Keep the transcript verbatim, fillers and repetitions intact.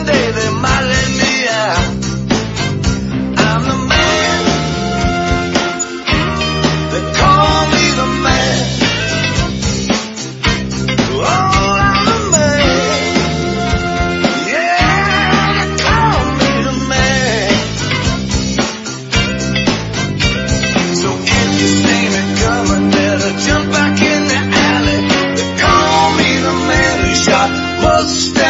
day they might let me out. I'm the man. They call me the man. Oh, I'm the man. Yeah, they call me the man. So if you see me coming, better jump back in the alley. They call me the man who shot mustache.